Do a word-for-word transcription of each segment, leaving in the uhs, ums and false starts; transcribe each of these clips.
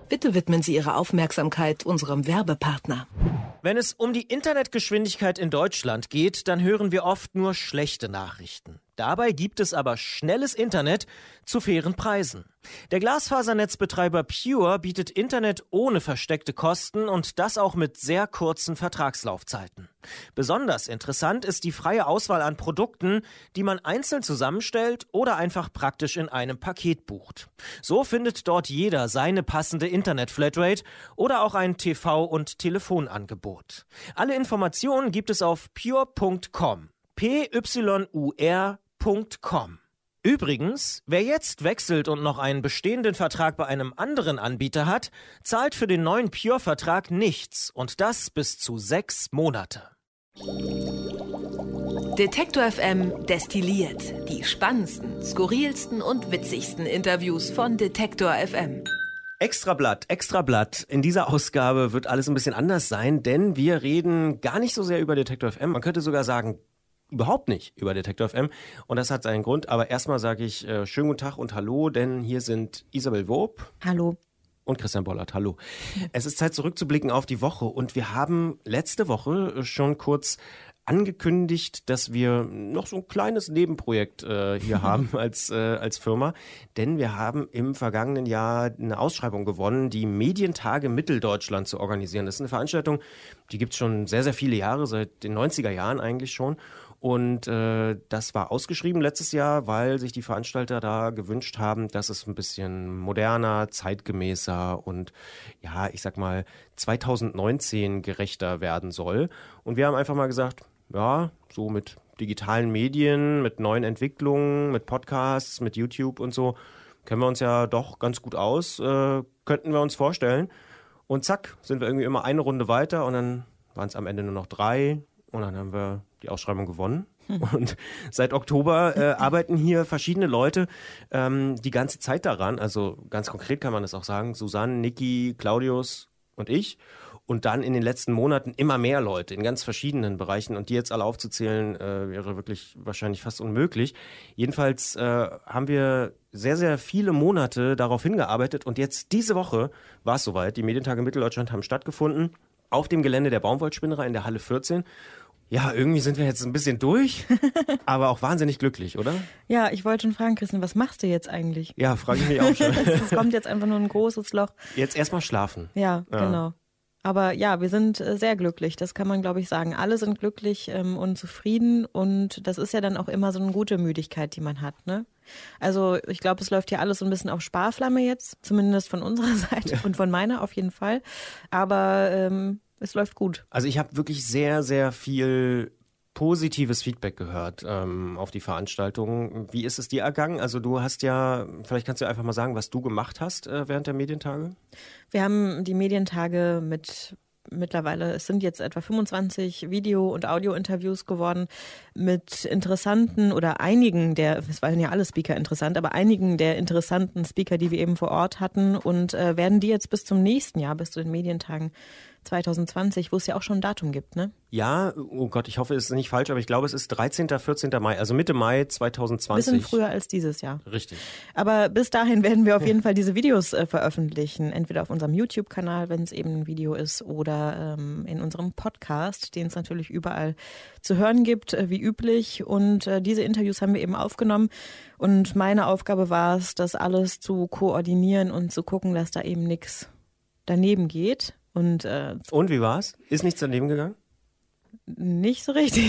Bitte widmen Sie Ihre Aufmerksamkeit unserem Werbepartner. Wenn es um die Internetgeschwindigkeit in Deutschland geht, dann hören wir oft nur schlechte Nachrichten. Dabei gibt es aber schnelles Internet zu fairen Preisen. Der Glasfasernetzbetreiber Pure bietet Internet ohne versteckte Kosten und das auch mit sehr kurzen Vertragslaufzeiten. Besonders interessant ist die freie Auswahl an Produkten, die man einzeln zusammenstellt oder einfach praktisch in einem Paket bucht. So findet dort jeder seine passende Internet-Flatrate oder auch ein T V- und Telefonangebot. Alle Informationen gibt es auf pure punkt com. P Y U R punkt com. Übrigens, wer jetzt wechselt und noch einen bestehenden Vertrag bei einem anderen Anbieter hat, zahlt für den neuen Pure-Vertrag nichts und das bis zu sechs Monate. Detektor F M destilliert die spannendsten, skurrilsten und witzigsten Interviews von Detektor F M. Extrablatt, Extrablatt. In dieser Ausgabe wird alles ein bisschen anders sein, denn wir reden gar nicht so sehr über Detektor F M. Man könnte sogar sagen, überhaupt nicht über Detektor F M. Und das hat seinen Grund. Aber erstmal sage ich äh, schönen guten Tag und hallo, denn hier sind Isabel Wob. Hallo. Und Christian Bollert, hallo. Es ist Zeit zurückzublicken auf die Woche und wir haben letzte Woche schon kurz angekündigt, dass wir noch so ein kleines Nebenprojekt äh, hier haben als, äh, als Firma, denn wir haben im vergangenen Jahr eine Ausschreibung gewonnen, die Medientage Mitteldeutschland zu organisieren. Das ist eine Veranstaltung, die gibt es schon sehr, sehr viele Jahre, seit den neunziger Jahren eigentlich schon. Und äh, das war ausgeschrieben letztes Jahr, weil sich die Veranstalter da gewünscht haben, dass es ein bisschen moderner, zeitgemäßer und ja, ich sag mal zweitausendneunzehn gerechter werden soll. Und wir haben einfach mal gesagt, ja, so mit digitalen Medien, mit neuen Entwicklungen, mit Podcasts, mit YouTube und so, kennen wir uns ja doch ganz gut aus, äh, könnten wir uns vorstellen. Und zack, sind wir irgendwie immer eine Runde weiter und dann waren es am Ende nur noch drei und dann haben wir die Ausschreibung gewonnen. Und seit Oktober äh, arbeiten hier verschiedene Leute ähm, die ganze Zeit daran. Also ganz konkret kann man das auch sagen. Susanne, Niki, Claudius und ich. Und dann in den letzten Monaten immer mehr Leute in ganz verschiedenen Bereichen. Und die jetzt alle aufzuzählen, äh, wäre wirklich wahrscheinlich fast unmöglich. Jedenfalls äh, haben wir sehr, sehr viele Monate darauf hingearbeitet. Und jetzt diese Woche war es soweit. Die Medientage Mitteldeutschland haben stattgefunden auf dem Gelände der Baumwollspinnerei in der Halle vierzehn. Ja, irgendwie sind wir jetzt ein bisschen durch, aber auch wahnsinnig glücklich, oder? Ja, ich wollte schon fragen, Christian, was machst du jetzt eigentlich? Ja, frage ich mich auch schon. Es kommt jetzt einfach nur ein großes Loch. Jetzt erstmal schlafen. Ja, ja, genau. Aber ja, wir sind sehr glücklich, das kann man, glaube ich, sagen. Alle sind glücklich ähm, und zufrieden und das ist ja dann auch immer so eine gute Müdigkeit, die man hat, ne? Also ich glaube, es läuft hier alles so ein bisschen auf Sparflamme jetzt, zumindest von unserer Seite und von meiner auf jeden Fall. Aber ähm, es läuft gut. Also ich habe wirklich sehr, sehr viel positives Feedback gehört ähm, auf die Veranstaltung. Wie ist es dir ergangen? Also du hast ja, vielleicht kannst du einfach mal sagen, was du gemacht hast äh, während der Medientage? Wir haben die Medientage mit mittlerweile, es sind jetzt etwa fünfundzwanzig Video- und Audio-Interviews geworden mit interessanten oder einigen der, es waren ja alle Speaker interessant, aber einigen der interessanten Speaker, die wir eben vor Ort hatten und äh, werden die jetzt bis zum nächsten Jahr, bis zu den Medientagen zwanzig zwanzig, wo es ja auch schon ein Datum gibt, ne? Ja, oh Gott, ich hoffe, es ist nicht falsch, aber ich glaube, es ist dreizehnter, vierzehnter Mai, also Mitte Mai zwanzig zwanzig. Bisschen früher als dieses Jahr. Richtig. Aber bis dahin werden wir auf jeden Fall diese Videos äh, veröffentlichen, entweder auf unserem YouTube-Kanal, wenn es eben ein Video ist, oder ähm, in unserem Podcast, den es natürlich überall zu hören gibt, äh, wie üblich. Und äh, diese Interviews haben wir eben aufgenommen. Und meine Aufgabe war es, das alles zu koordinieren und zu gucken, dass da eben nichts daneben geht. Und, äh, und wie war's? Ist nichts daneben gegangen? Nicht so richtig.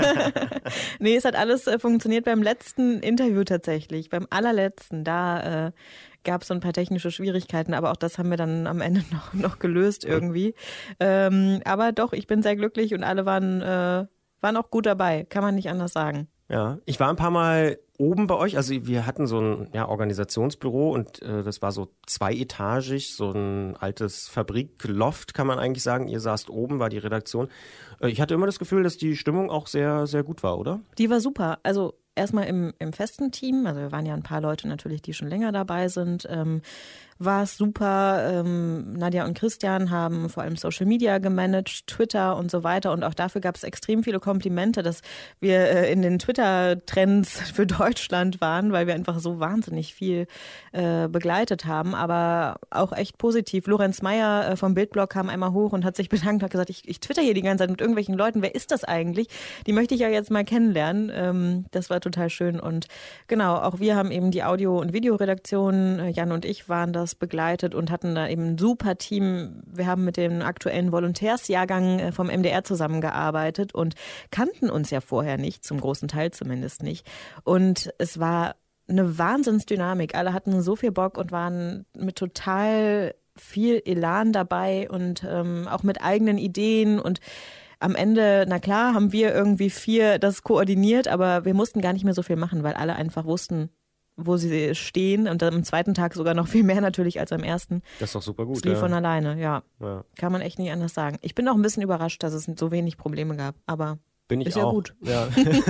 Nee, es hat alles äh, funktioniert beim letzten Interview tatsächlich, beim allerletzten. Da äh, gab es so ein paar technische Schwierigkeiten, aber auch das haben wir dann am Ende noch, noch gelöst irgendwie. Ähm, aber doch, ich bin sehr glücklich und alle waren, äh, waren auch gut dabei, kann man nicht anders sagen. Ja, ich war ein paar Mal oben bei euch, also wir hatten so ein ja, Organisationsbüro und äh, das war so zweietagig, so ein altes Fabrikloft, kann man eigentlich sagen. Ihr saßt oben, war die Redaktion. Äh, ich hatte immer das Gefühl, dass die Stimmung auch sehr, sehr gut war, oder? Die war super. Also erstmal im, im festen Team, also wir waren ja ein paar Leute natürlich, die schon länger dabei sind. Ähm, war es super. Ähm, Nadja und Christian haben vor allem Social Media gemanagt, Twitter und so weiter. Und auch dafür gab es extrem viele Komplimente, dass wir äh, in den Twitter-Trends für Deutschland waren, weil wir einfach so wahnsinnig viel äh, begleitet haben. Aber auch echt positiv. Lorenz Meyer äh, vom Bildblog kam einmal hoch und hat sich bedankt und hat gesagt, ich, ich twitter hier die ganze Zeit mit irgendwelchen Leuten. Wer ist das eigentlich? Die möchte ich ja jetzt mal kennenlernen. Ähm, das war total schön. Und genau, auch wir haben eben die Audio- und Videoredaktion, Jan und ich waren das, begleitet und hatten da eben ein super Team. Wir haben mit dem aktuellen Volontärsjahrgang vom M D R zusammengearbeitet und kannten uns ja vorher nicht, zum großen Teil zumindest nicht. Und es war eine Wahnsinnsdynamik. Alle hatten so viel Bock und waren mit total viel Elan dabei und ähm, auch mit eigenen Ideen und am Ende, na klar, haben wir irgendwie vier das koordiniert, aber wir mussten gar nicht mehr so viel machen, weil alle einfach wussten, wo sie stehen und am zweiten Tag sogar noch viel mehr natürlich als am ersten. Das ist doch super gut. Das lief ja. von alleine, ja. ja. Kann man echt nicht anders sagen. Ich bin auch ein bisschen überrascht, dass es so wenig Probleme gab, aber bin ich ist auch. ja gut. Ja.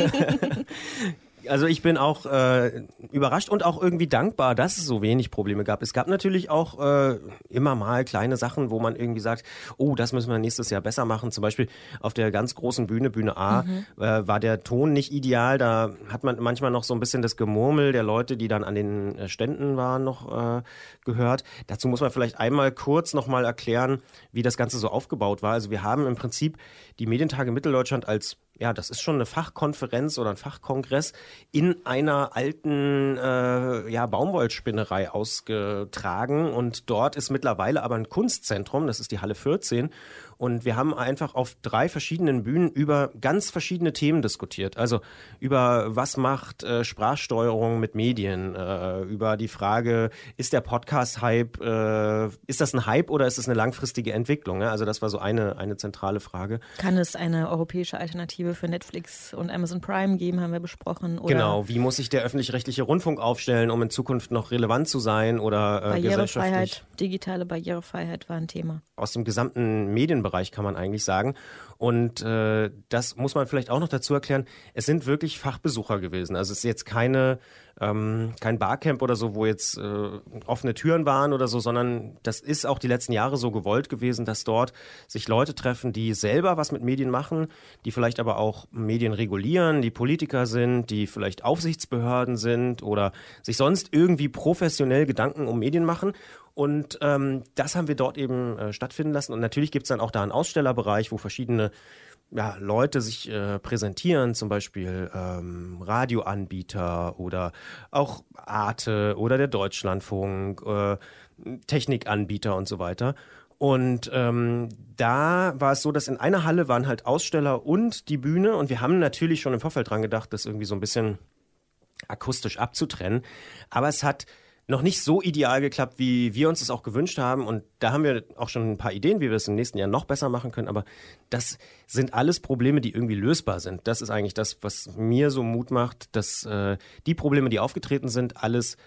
Also ich bin auch äh, überrascht und auch irgendwie dankbar, dass es so wenig Probleme gab. Es gab natürlich auch äh, immer mal kleine Sachen, wo man irgendwie sagt, oh, das müssen wir nächstes Jahr besser machen. Zum Beispiel auf der ganz großen Bühne, Bühne A, mhm. äh, war der Ton nicht ideal. Da hat man manchmal noch so ein bisschen das Gemurmel der Leute, die dann an den Ständen waren, noch äh, gehört. Dazu muss man vielleicht einmal kurz nochmal erklären, wie das Ganze so aufgebaut war. Also wir haben im Prinzip die Medientage Mitteldeutschland als, ja, das ist schon eine Fachkonferenz oder ein Fachkongress in einer alten äh, ja, Baumwollspinnerei ausgetragen und dort ist mittlerweile aber ein Kunstzentrum, das ist die Halle vierzehn und wir haben einfach auf drei verschiedenen Bühnen über ganz verschiedene Themen diskutiert, also über was macht äh, Sprachsteuerung mit Medien, äh, über die Frage, ist der Podcast-Hype, äh, ist das ein Hype oder ist es eine langfristige Entwicklung, ne? Also das war so eine, eine zentrale Frage. Kann es eine europäische Alternative für Netflix und Amazon Prime geben, haben wir besprochen. Oder genau, wie muss sich der öffentlich-rechtliche Rundfunk aufstellen, um in Zukunft noch relevant zu sein oder äh, Barrierefreiheit, digitale Barrierefreiheit war ein Thema. Aus dem gesamten Medienbereich kann man eigentlich sagen. Und äh, das muss man vielleicht auch noch dazu erklären, es sind wirklich Fachbesucher gewesen. Also es ist jetzt keine, ähm, kein Barcamp oder so, wo jetzt äh, offene Türen waren oder so, sondern das ist auch die letzten Jahre so gewollt gewesen, dass dort sich Leute treffen, die selber was mit Medien machen, die vielleicht aber auch Medien regulieren, die Politiker sind, die vielleicht Aufsichtsbehörden sind oder sich sonst irgendwie professionell Gedanken um Medien machen. Und ähm, das haben wir dort eben äh, stattfinden lassen. Und natürlich gibt es dann auch da einen Ausstellerbereich, wo verschiedene ja, Leute sich äh, präsentieren, zum Beispiel ähm, Radioanbieter oder auch Arte oder der Deutschlandfunk, äh, Technikanbieter und so weiter. Und ähm, da war es so, dass in einer Halle waren halt Aussteller und die Bühne. Und wir haben natürlich schon im Vorfeld dran gedacht, das irgendwie so ein bisschen akustisch abzutrennen. Aber es hat noch nicht so ideal geklappt, wie wir uns das auch gewünscht haben. Und da haben wir auch schon ein paar Ideen, wie wir es im nächsten Jahr noch besser machen können. Aber das sind alles Probleme, die irgendwie lösbar sind. Das ist eigentlich das, was mir so Mut macht, dass äh, die Probleme, die aufgetreten sind, alles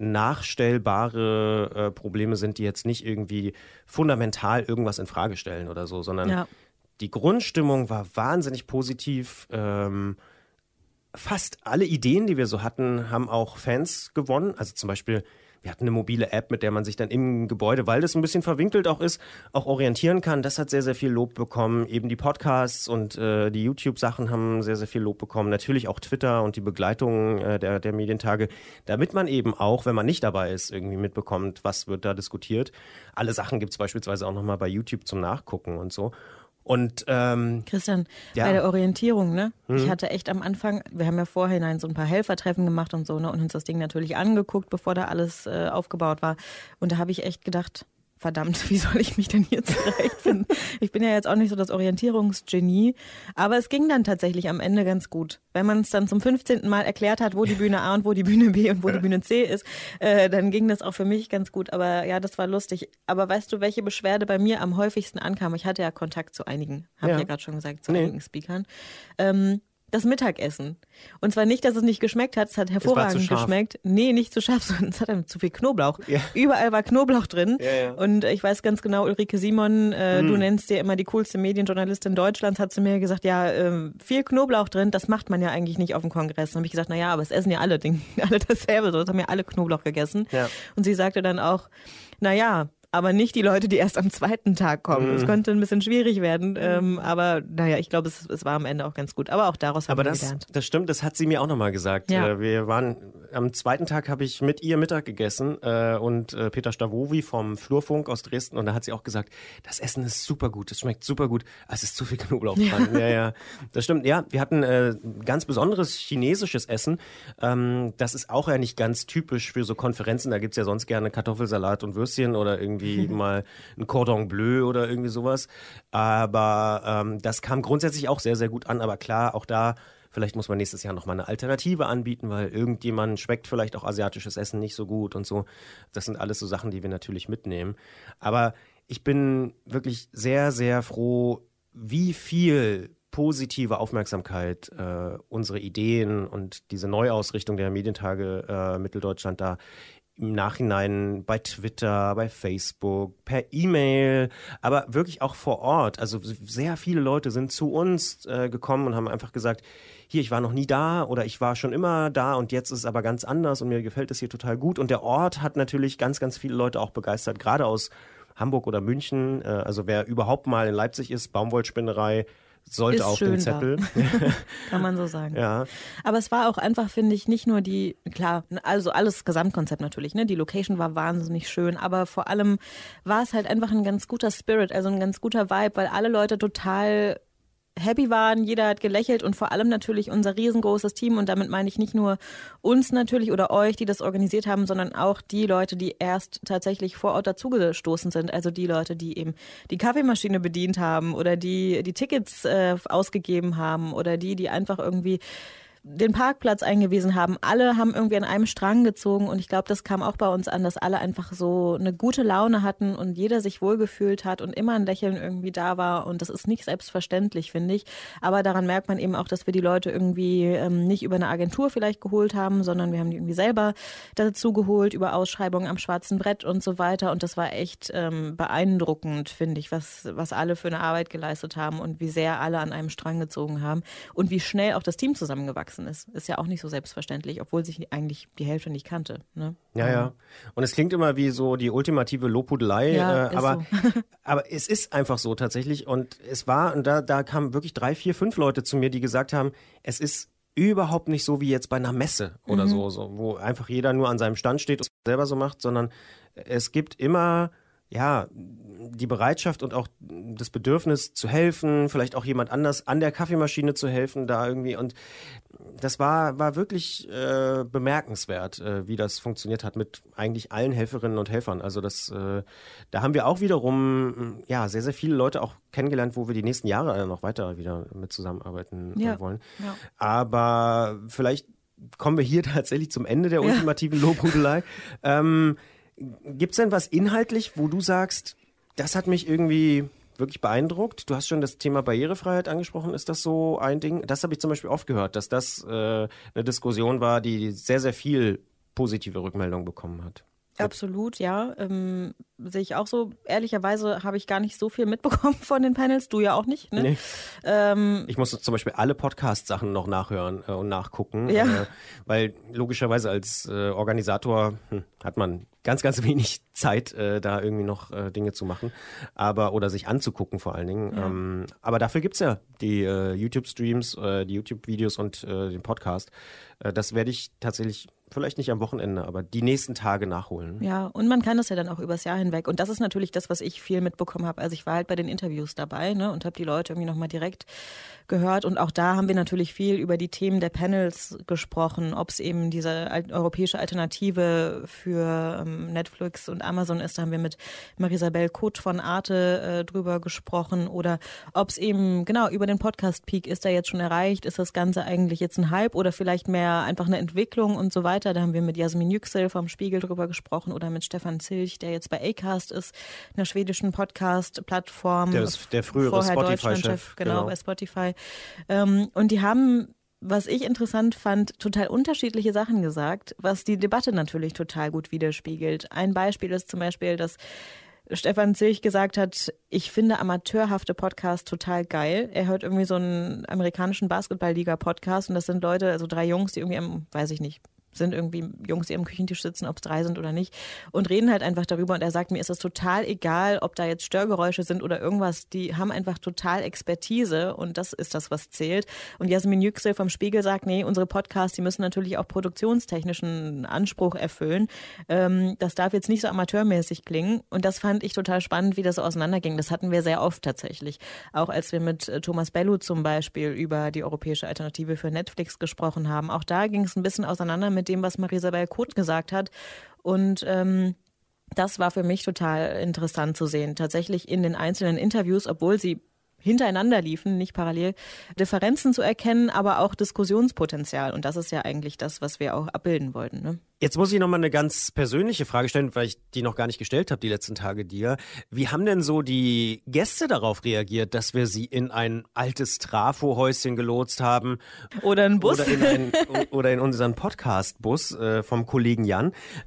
nachstellbare äh, Probleme sind, die jetzt nicht irgendwie fundamental irgendwas in Frage stellen oder so, sondern ja. Die Grundstimmung war wahnsinnig positiv. Ähm, Fast alle Ideen, die wir so hatten, haben auch Fans gewonnen. Also zum Beispiel, wir hatten eine mobile App, mit der man sich dann im Gebäude, weil das ein bisschen verwinkelt auch ist, auch orientieren kann. Das hat sehr, sehr viel Lob bekommen. Eben die Podcasts und äh, die YouTube-Sachen haben sehr, sehr viel Lob bekommen. Natürlich auch Twitter und die Begleitung äh, der, der Medientage, damit man eben auch, wenn man nicht dabei ist, irgendwie mitbekommt, was wird da diskutiert. Alle Sachen gibt es beispielsweise auch nochmal bei YouTube zum Nachgucken und so. Und ähm, Christian, ja. bei der Orientierung, ne? Hm. Ich hatte echt am Anfang, wir haben ja vorhinein so ein paar Helfertreffen gemacht und so, ne? Und uns das Ding natürlich angeguckt, bevor da alles äh, aufgebaut war. Und da habe ich echt gedacht, verdammt, wie soll ich mich denn hier zurechtfinden? Ich bin ja jetzt auch nicht so das Orientierungsgenie, aber es ging dann tatsächlich am Ende ganz gut. Wenn man es dann zum fünfzehnten Mal erklärt hat, wo die Bühne A und wo die Bühne B und wo die Bühne C ist, äh, dann ging das auch für mich ganz gut. Aber ja, das war lustig. Aber weißt du, welche Beschwerde bei mir am häufigsten ankam? Ich hatte ja Kontakt zu einigen, habe ja. ich ja gerade schon gesagt, zu nee. einigen Speakern. Ähm, Das Mittagessen. Und zwar nicht, dass es nicht geschmeckt hat, es hat hervorragend geschmeckt. Nee, nicht zu scharf, sondern es hat einfach zu viel Knoblauch. Ja. Überall war Knoblauch drin. Ja, ja. Und ich weiß ganz genau, Ulrike Simon, äh, mm. du nennst dir immer die coolste Medienjournalistin Deutschlands, hat zu mir gesagt, ja, äh, viel Knoblauch drin, das macht man ja eigentlich nicht auf dem Kongress. Dann habe ich gesagt, naja, aber es essen ja alle, Dinge, alle dasselbe, so, das haben ja alle Knoblauch gegessen. Ja. Und sie sagte dann auch, naja, aber nicht die Leute, die erst am zweiten Tag kommen. Es mm. könnte ein bisschen schwierig werden, ähm, aber naja, ich glaube, es, es war am Ende auch ganz gut. Aber auch daraus haben aber wir das, gelernt. Das stimmt, das hat sie mir auch nochmal gesagt. Ja. Äh, wir waren, am zweiten Tag habe ich mit ihr Mittag gegessen äh, und äh, Peter Stavovi vom Flurfunk aus Dresden und da hat sie auch gesagt, das Essen ist super gut, es schmeckt super gut, es ist zu viel Knoblauch dran. Ja, ja, ja. Das stimmt. Ja, wir hatten äh, ganz besonderes chinesisches Essen. Ähm, das ist auch ja nicht ganz typisch für so Konferenzen. Da gibt's ja sonst gerne Kartoffelsalat und Würstchen oder irgendwie mal ein Cordon Bleu oder irgendwie sowas. Aber ähm, das kam grundsätzlich auch sehr, sehr gut an. Aber klar, auch da, vielleicht muss man nächstes Jahr nochmal eine Alternative anbieten, weil irgendjemand schmeckt vielleicht auch asiatisches Essen nicht so gut und so. Das sind alles so Sachen, die wir natürlich mitnehmen. Aber ich bin wirklich sehr, sehr froh, wie viel positive Aufmerksamkeit äh, unsere Ideen und diese Neuausrichtung der Medientage äh, Mitteldeutschland da im Nachhinein bei Twitter, bei Facebook, per E-Mail, aber wirklich auch vor Ort. Also sehr viele Leute sind zu uns äh, gekommen und haben einfach gesagt, hier, ich war noch nie da oder ich war schon immer da und jetzt ist es aber ganz anders und mir gefällt es hier total gut. Und der Ort hat natürlich ganz, ganz viele Leute auch begeistert, gerade aus Hamburg oder München. Äh, also wer überhaupt mal in Leipzig ist, Baumwollspinnerei, sollte ist auf schön den Zettel. Kann man so sagen. Ja. Aber es war auch einfach, finde ich, nicht nur die, klar, also alles Gesamtkonzept natürlich, ne? Die Location war wahnsinnig schön, aber vor allem war es halt einfach ein ganz guter Spirit, also ein ganz guter Vibe, weil alle Leute total happy waren, jeder hat gelächelt und vor allem natürlich unser riesengroßes Team und damit meine ich nicht nur uns natürlich oder euch, die das organisiert haben, sondern auch die Leute, die erst tatsächlich vor Ort dazugestoßen sind, also die Leute, die eben die Kaffeemaschine bedient haben oder die die Tickets äh, ausgegeben haben oder die, die einfach irgendwie den Parkplatz eingewiesen haben. Alle haben irgendwie an einem Strang gezogen und ich glaube, das kam auch bei uns an, dass alle einfach so eine gute Laune hatten und jeder sich wohlgefühlt hat und immer ein Lächeln irgendwie da war und das ist nicht selbstverständlich, finde ich. Aber daran merkt man eben auch, dass wir die Leute irgendwie ähm, nicht über eine Agentur vielleicht geholt haben, sondern wir haben die irgendwie selber dazu geholt, über Ausschreibungen am schwarzen Brett und so weiter und das war echt ähm, beeindruckend, finde ich, was, was alle für eine Arbeit geleistet haben und wie sehr alle an einem Strang gezogen haben und wie schnell auch das Team zusammengewachsen ist. Ist ja auch nicht so selbstverständlich, obwohl sich eigentlich die Hälfte nicht kannte. Ne? Ja, ja. Und es klingt immer wie so die ultimative Lobhudelei, ja, äh, aber, so. aber es ist einfach so tatsächlich. Und es war, und da, da kamen wirklich drei, vier, fünf Leute zu mir, die gesagt haben, es ist überhaupt nicht so wie jetzt bei einer Messe oder mhm. so, so, wo einfach jeder nur an seinem Stand steht und es selber so macht, sondern es gibt immer ja, die Bereitschaft und auch das Bedürfnis zu helfen, vielleicht auch jemand anders an der Kaffeemaschine zu helfen, da irgendwie. Und das war, war wirklich äh, bemerkenswert, äh, wie das funktioniert hat mit eigentlich allen Helferinnen und Helfern. Also das, äh, da haben wir auch wiederum ja sehr, sehr viele Leute auch kennengelernt, wo wir die nächsten Jahre noch weiter wieder mit zusammenarbeiten ja. wollen. Ja. Aber vielleicht kommen wir hier tatsächlich zum Ende der ultimativen ja. Lobhudelei. Ähm, Gibt's denn was inhaltlich, wo du sagst, das hat mich irgendwie wirklich beeindruckt? Du hast schon das Thema Barrierefreiheit angesprochen. Ist das so ein Ding? Das habe ich zum Beispiel oft gehört, dass das äh, eine Diskussion war, die sehr, sehr viel positive Rückmeldung bekommen hat. Absolut, ja. Ähm, sehe ich auch so. Ehrlicherweise habe ich gar nicht so viel mitbekommen von den Panels. Du ja auch nicht, ne? Nee. Ähm, ich muss zum Beispiel alle Podcast-Sachen noch nachhören äh, und nachgucken. Ja. Äh, weil logischerweise als äh, Organisator hm, hat man ganz, ganz wenig Zeit, äh, da irgendwie noch äh, Dinge zu machen. Aber, oder sich anzugucken vor allen Dingen. Ja. Ähm, aber dafür gibt's ja die äh, YouTube-Streams, äh, die YouTube-Videos und äh, den Podcast. Äh, das werde ich tatsächlich vielleicht nicht am Wochenende, aber die nächsten Tage nachholen. Ja, und man kann das ja dann auch übers Jahr hinweg. Und das ist natürlich das, was ich viel mitbekommen habe. Also ich war halt bei den Interviews dabei, ne, und habe die Leute irgendwie nochmal direkt gehört. Und auch da haben wir natürlich viel über die Themen der Panels gesprochen, ob es eben diese europäische Alternative für ähm, Netflix und Amazon ist. Da haben wir mit Marisabel Kutsch von Arte äh, drüber gesprochen. Oder ob es eben, genau, über den Podcast-Peak ist er jetzt schon erreicht. Ist das Ganze eigentlich jetzt ein Hype oder vielleicht mehr einfach eine Entwicklung und so weiter. Da haben wir mit Jasmin Yüksel vom Spiegel drüber gesprochen oder mit Stefan Zilch, der jetzt bei Acast ist, einer schwedischen Podcast-Plattform. Der, ist der frühere Spotify-Chef. Genau, genau, bei Spotify. Ähm, und die haben, was ich interessant fand, total unterschiedliche Sachen gesagt, was die Debatte natürlich total gut widerspiegelt. Ein Beispiel ist zum Beispiel, dass Stefan Zilch gesagt hat, ich finde amateurhafte Podcasts total geil. Er hört irgendwie so einen amerikanischen Basketball-Liga-Podcast und das sind Leute, also drei Jungs, die irgendwie am, weiß ich nicht, sind irgendwie Jungs, die am Küchentisch sitzen, ob es drei sind oder nicht, und reden halt einfach darüber. Und er sagt, mir ist das total egal, ob da jetzt Störgeräusche sind oder irgendwas. Die haben einfach total Expertise und das ist das, was zählt. Und Jasmin Yüksel vom Spiegel sagt, nee, unsere Podcasts, die müssen natürlich auch produktionstechnischen Anspruch erfüllen. Ähm, das darf jetzt nicht so amateurmäßig klingen. Und das fand ich total spannend, wie das so auseinanderging. Das hatten wir sehr oft tatsächlich. Auch als wir mit Thomas Bellu zum Beispiel über die europäische Alternative für Netflix gesprochen haben. Auch da ging es ein bisschen auseinander mit dem, was Marie-Isabelle Koth gesagt hat. Und ähm, das war für mich total interessant zu sehen. Tatsächlich in den einzelnen Interviews, obwohl sie hintereinander liefen, nicht parallel, Differenzen zu erkennen, aber auch Diskussionspotenzial. Und das ist ja eigentlich das, was wir auch abbilden wollten. Ne? Jetzt muss ich nochmal eine ganz persönliche Frage stellen, weil ich die noch gar nicht gestellt habe die letzten Tage dir. Wie haben denn so die Gäste darauf reagiert, dass wir sie in ein altes Trafohäuschen gelotst haben? Oder einen Bus? Oder in, ein, oder in unseren Podcast-Bus äh, vom Kollegen Jan.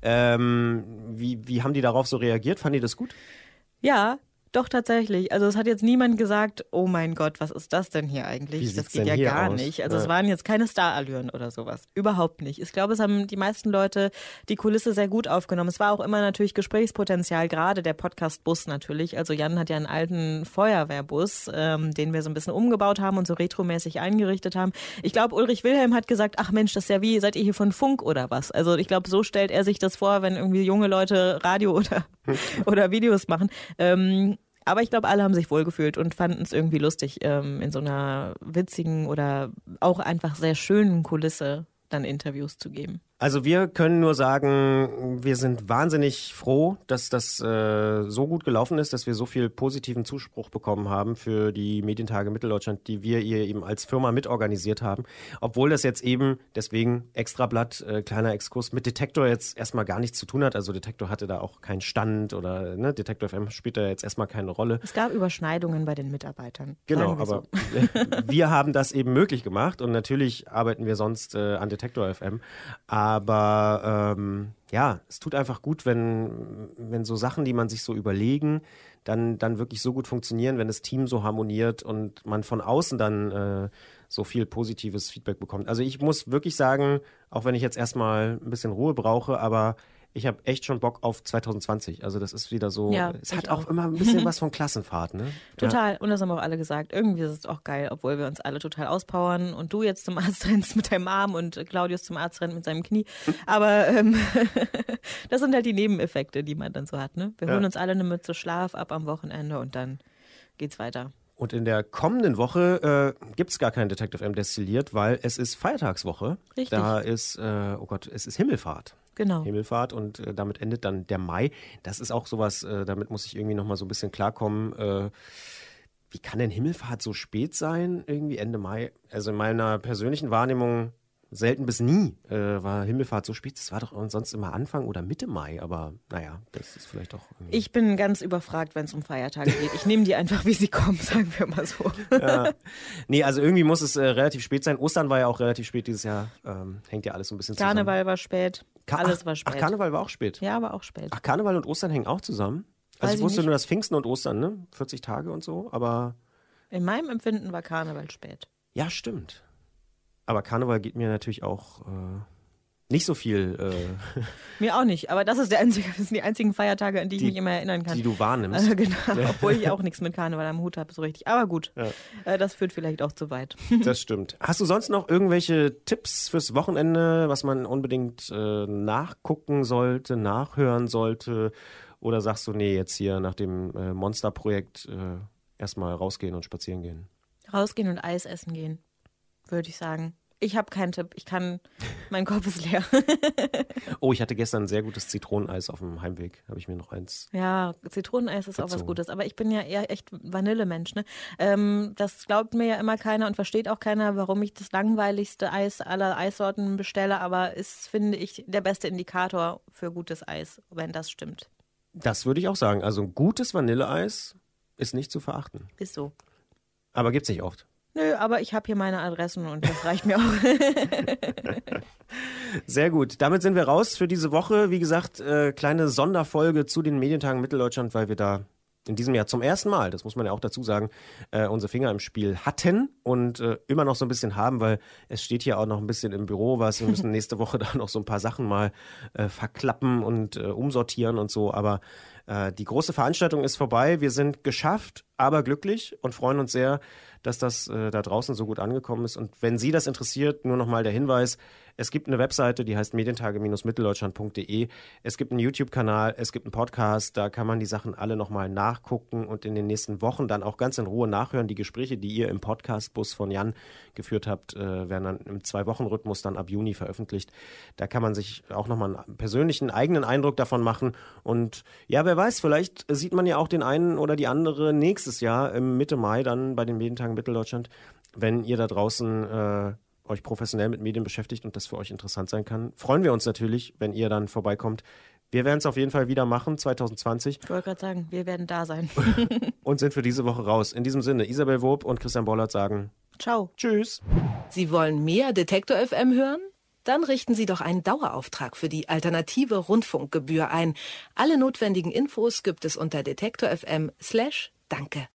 Ähm, wie, wie haben die darauf so reagiert? Fanden die das gut? Ja, doch, tatsächlich. Also es hat jetzt niemand gesagt, oh mein Gott, was ist das denn hier eigentlich? Wie Das geht ja hier gar aus? nicht. Also ja. es waren jetzt keine Starallüren oder sowas. Überhaupt nicht. Ich glaube, es haben die meisten Leute die Kulisse sehr gut aufgenommen. Es war auch immer natürlich Gesprächspotenzial, gerade der Podcast-Bus natürlich. Also Jan hat ja einen alten Feuerwehrbus, ähm, den wir so ein bisschen umgebaut haben und so retromäßig eingerichtet haben. Ich glaube, Ulrich Wilhelm hat gesagt, ach Mensch, das ist ja wie, seid ihr hier von Funk oder was? Also ich glaube, so stellt er sich das vor, wenn irgendwie junge Leute Radio oder, oder Videos machen. Ähm, Aber ich glaube, alle haben sich wohlgefühlt und fanden es irgendwie lustig, ähm, in so einer witzigen oder auch einfach sehr schönen Kulisse dann Interviews zu geben. Also wir können nur sagen, wir sind wahnsinnig froh, dass das äh, so gut gelaufen ist, dass wir so viel positiven Zuspruch bekommen haben für die Medientage Mitteldeutschland, die wir hier eben als Firma mitorganisiert haben. Obwohl das jetzt eben, deswegen Extrablatt, äh, kleiner Exkurs, mit Detektor jetzt erstmal gar nichts zu tun hat. Also Detektor hatte da auch keinen Stand oder ne, Detektor F M spielt da jetzt erstmal keine Rolle. Es gab Überschneidungen bei den Mitarbeitern. Genau, wir aber so. wir haben das eben möglich gemacht und natürlich arbeiten wir sonst äh, an Detektor F M. Aber ähm, ja, es tut einfach gut, wenn, wenn so Sachen, die man sich so überlegen, dann, dann wirklich so gut funktionieren, wenn das Team so harmoniert und man von außen dann äh, so viel positives Feedback bekommt. Also ich muss wirklich sagen, auch wenn ich jetzt erstmal ein bisschen Ruhe brauche, aber ich habe echt schon Bock auf zwanzig zwanzig. Also das ist wieder so, ja, es hat auch, auch immer ein bisschen was von Klassenfahrt, ne? Total. Ja. Und das haben auch alle gesagt. Irgendwie ist es auch geil, obwohl wir uns alle total auspowern und du jetzt zum Arzt rennst mit deinem Arm und Claudius zum Arzt rennt mit seinem Knie. Aber ähm, das sind halt die Nebeneffekte, die man dann so hat, ne? Wir holen ja. uns alle eine Mütze Schlaf ab am Wochenende und dann geht's weiter. Und in der kommenden Woche äh, gibt es gar kein Detective M destilliert, weil es ist Feiertagswoche. Richtig. Da ist, äh, oh Gott, es ist Himmelfahrt. Genau. Himmelfahrt und äh, damit endet dann der Mai. Das ist auch sowas, äh, damit muss ich irgendwie nochmal so ein bisschen klarkommen. Äh, wie kann denn Himmelfahrt so spät sein? Irgendwie Ende Mai. Also in meiner persönlichen Wahrnehmung selten bis nie äh, war Himmelfahrt so spät. Das war doch sonst immer Anfang oder Mitte Mai. Aber naja, das ist vielleicht doch irgendwie... Ich bin ganz überfragt, wenn es um Feiertage geht. Ich nehme die einfach, wie sie kommen, sagen wir mal so. Ja. Nee, also irgendwie muss es äh, relativ spät sein. Ostern war ja auch relativ spät dieses Jahr. Ähm, hängt ja alles so ein bisschen zusammen. Karneval war spät. Ka- Alles ach, war spät. Ach, Karneval war auch spät? Ja, aber auch spät. Ach, Karneval und Ostern hängen auch zusammen? Also Weiß ich wusste ich nur, dass Pfingsten und Ostern, ne? vierzig Tage und so, aber... In meinem Empfinden war Karneval spät. Ja, stimmt. Aber Karneval geht mir natürlich auch äh, nicht so viel... Äh, mir auch nicht, aber das ist der einzige, das sind die einzigen Feiertage, an die, die ich mich immer erinnern kann. Die du wahrnimmst. Also genau, obwohl ich auch nichts mit Karneval am Hut habe, so richtig. Aber gut, ja. äh, das führt vielleicht auch zu weit. Das stimmt. Hast du sonst noch irgendwelche Tipps fürs Wochenende, was man unbedingt äh, nachgucken sollte, nachhören sollte? Oder sagst du, nee, jetzt hier nach dem äh, Monster-Projekt äh, erstmal rausgehen und spazieren gehen? Rausgehen und Eis essen gehen, würde ich sagen. Ich habe keinen Tipp. Ich kann, mein Kopf ist leer. Oh, ich hatte gestern ein sehr gutes Zitroneneis auf dem Heimweg. Habe ich mir noch eins. Ja, Zitroneneis ist verzogen. auch was Gutes. Aber ich bin ja eher echt Vanillemensch. Ne? Ähm, das glaubt mir ja immer keiner und versteht auch keiner, warum ich das langweiligste Eis aller Eissorten bestelle. Aber ist, finde ich, der beste Indikator für gutes Eis, wenn das stimmt. Das würde ich auch sagen. Also ein gutes Vanilleeis ist nicht zu verachten. Ist so. Aber gibt's nicht oft. Nö, aber ich habe hier meine Adressen und das reicht mir auch. Sehr gut. Damit sind wir raus für diese Woche. Wie gesagt, äh, kleine Sonderfolge zu den Medientagen Mitteldeutschland, weil wir da in diesem Jahr zum ersten Mal, das muss man ja auch dazu sagen, äh, unsere Finger im Spiel hatten und äh, immer noch so ein bisschen haben, weil es steht hier auch noch ein bisschen im Büro was. Wir müssen nächste Woche da noch so ein paar Sachen mal äh, verklappen und äh, umsortieren und so. Aber äh, die große Veranstaltung ist vorbei. Wir sind geschafft, aber glücklich und freuen uns sehr, dass das äh, da draußen so gut angekommen ist. Und wenn Sie das interessiert, nur nochmal der Hinweis, es gibt eine Webseite, die heißt medientage Bindestrich mitteldeutschland punkt de. Es gibt einen YouTube-Kanal, es gibt einen Podcast, da kann man die Sachen alle nochmal nachgucken und in den nächsten Wochen dann auch ganz in Ruhe nachhören. Die Gespräche, die ihr im Podcast-Bus von Jan geführt habt, äh, werden dann im Zwei-Wochen-Rhythmus dann ab Juni veröffentlicht. Da kann man sich auch nochmal einen persönlichen, eigenen Eindruck davon machen. Und ja, wer weiß, vielleicht sieht man ja auch den einen oder die andere nächstes Jahr im Mitte Mai dann bei den Medientagen Mitteldeutschland, wenn ihr da draußen äh, euch professionell mit Medien beschäftigt und das für euch interessant sein kann. Freuen wir uns natürlich, wenn ihr dann vorbeikommt. Wir werden es auf jeden Fall wieder machen, zwanzig zwanzig. Ich wollte gerade sagen, wir werden da sein. Und sind für diese Woche raus. In diesem Sinne, Isabel Wob und Christian Bollert sagen Ciao. Tschüss. Sie wollen mehr Detektor F M hören? Dann richten Sie doch einen Dauerauftrag für die alternative Rundfunkgebühr ein. Alle notwendigen Infos gibt es unter detektor F M slash danke.